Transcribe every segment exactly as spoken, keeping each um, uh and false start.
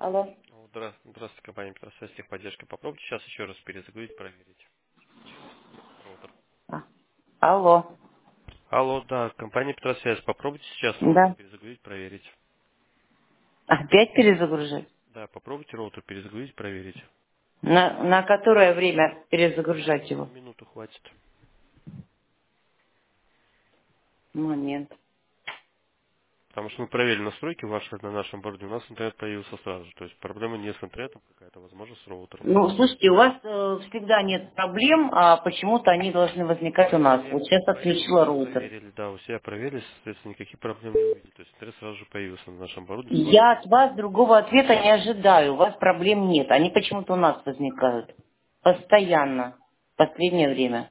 Алло. О, здра- Здравствуйте, компания Петросвязь, техподдержка. Попробуйте сейчас еще раз перезагрузить, проверить роутер. А, Алло. Алло, да, компания Петросвязь. Попробуйте сейчас роутер Да. перезагрузить, проверить. Опять перезагружать? Да, попробуйте роутер перезагрузить, проверить. На, на которое время перезагружать Ну, его? минуту хватит. Момент. Потому что мы проверили настройки ваши на нашем борде, у нас интернет появился сразу же. То есть проблема не с интернетом какая-то, возможно, с роутером. Ну, слушайте, у вас э, всегда нет проблем, а почему-то они должны возникать у нас. Ну, я Вот сейчас поэтому отключила мы роутер. проверили, да, у себя проверили, соответственно, никаких проблем не увидели. То есть интернет сразу же появился на нашем оборудовании, скоро Я от будет. вас другого ответа не ожидаю. У вас проблем нет. Они почему-то у нас возникают. Постоянно. В последнее время.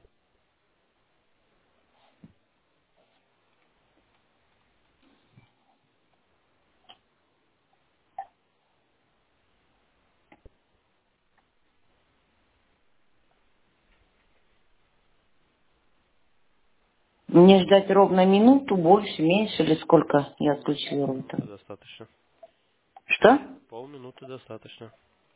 Мне ждать ровно минуту, больше, меньше или сколько я отключила роутер? Полминуты достаточно. Что? Полминуты достаточно.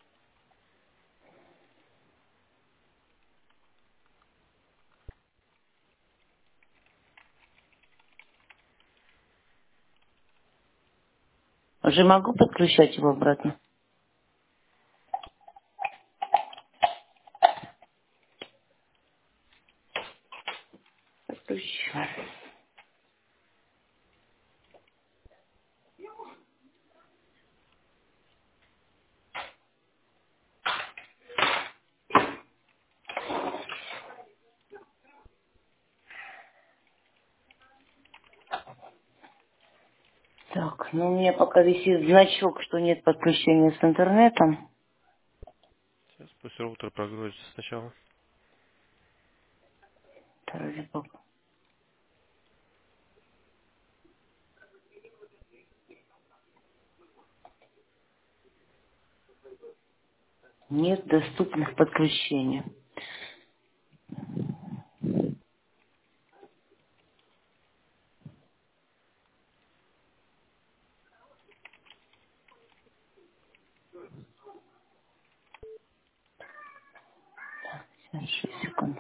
Уже могу подключать его обратно? Да. Подключаю. Так, ну у меня пока висит значок, что нет подключения с интернетом. Сейчас пусть роутер прогрузится сначала. Вроде бы нет доступных подключений. шесть секунд.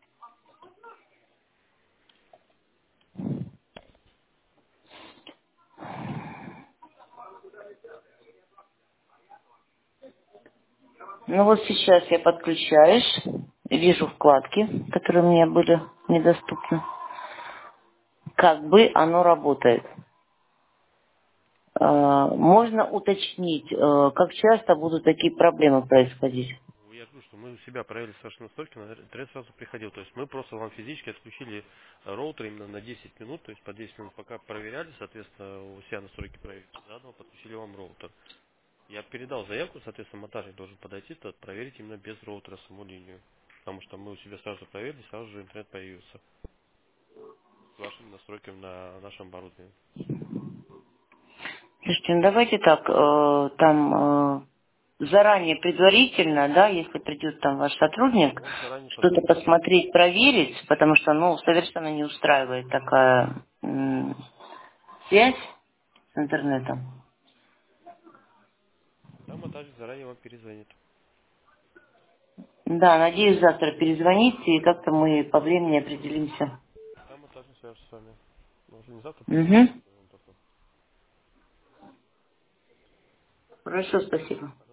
Ну вот сейчас я подключаюсь, вижу вкладки, которые у меня были недоступны. Как бы оно работает. А, Можно уточнить, э, как часто будут такие проблемы происходить? Ну, я говорю, что мы у себя проверили ваши настройки, но интернет сразу приходил. То есть мы просто вам физически отключили роутер именно на десять минут, то есть по десять минут пока проверяли, соответственно, у себя настройки проверили, заодно подключили вам роутер. Я передал заявку, соответственно, монтажник должен подойти, то проверить именно без роутера саму линию. Потому что мы у себя сразу проверили, сразу же интернет появился с вашими настройками на нашем оборудовании. Слушайте, ну давайте так, э, там э, заранее, предварительно, да, если придет там ваш сотрудник, Он заранее что-то позвонит. посмотреть, проверить, потому что, ну, совершенно не устраивает такая м, связь с интернетом. Да, монтажник заранее вам перезвонит. Да, надеюсь, завтра перезвоните, и как-то мы по времени определимся. Да, монтажник свяжется с вами. Ну, уже не завтра, послезавтра. Угу. Хорошо, спасибо.